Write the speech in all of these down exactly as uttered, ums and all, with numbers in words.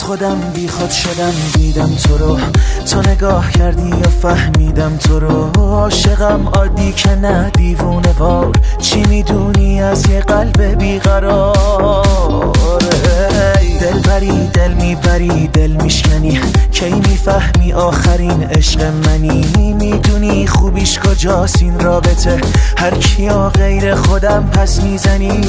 خودم بی خود شدم دیدم تو رو، تو نگاه کردی یا فهمیدم تو رو. عاشقم عادی که نه دیوونه وار، چی میدونی از یه قلب بیقرار؟ دل بری دل میبری دل میشکنی، کی میفهمی آخرین عشق منی؟ میدونی خوبیش کجاست این رابطه، هر کیا غیر خودم پس میزنی.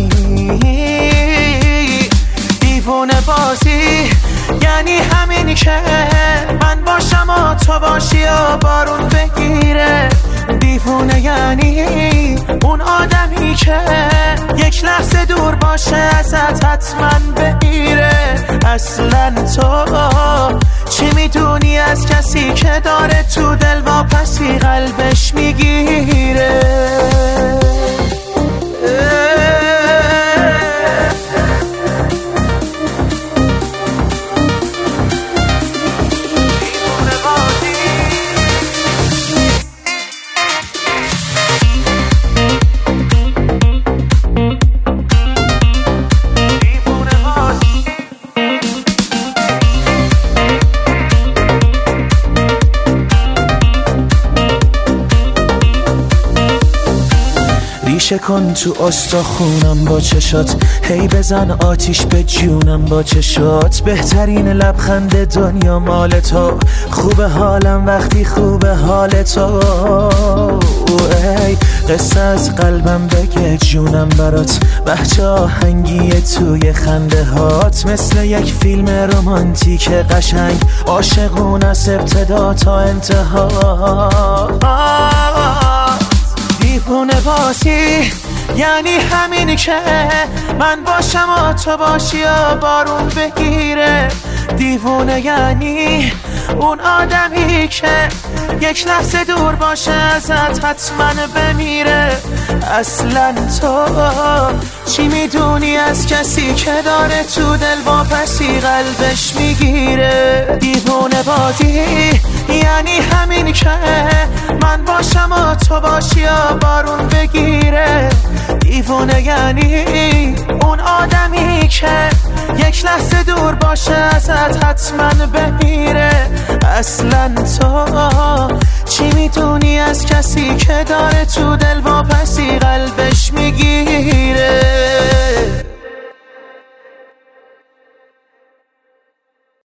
دیوونه بازی یعنی همین که من باشم و تو باشی و بارون بگیره. دیوونه یعنی اون آدمی که یک لحظه دور باشه ازت حتما بمیره. اصلا تو چی میدونی از کسی که داره تو دل واپسی قلبش میگیره؟ ریشه کن تو استخونم با چشات، هی بزن آتیش به جونم با چشات. بهترین لبخند دنیا مال تو، خوب حالم وقتی خوب حال تو. ای قصه از قلبم بگه جونم برات، بچه آهنگی توی خنده هات. مثل یک فیلم رمانتیک قشنگ، عاشقون از ابتدا تا انتها. دیوونه بازی یعنی همینی که من باشم و تو باشی و بارون بگیره. دیوونه یعنی اون آدمی که یک لحظه دور باشه ازت حتما بمیره. اصلا تو چی میدونی از کسی که داره تو دل واپسی قلبش میگیره؟ دیوونه بازی یعنی همین که من باشم و تو باشی و بارون بگیره. دیوونه یعنی اون آدمی که یک لحظه دور باشه ازت حتما بمیره. اصلا تو چی میدونی از کسی که داره تو دل واپسی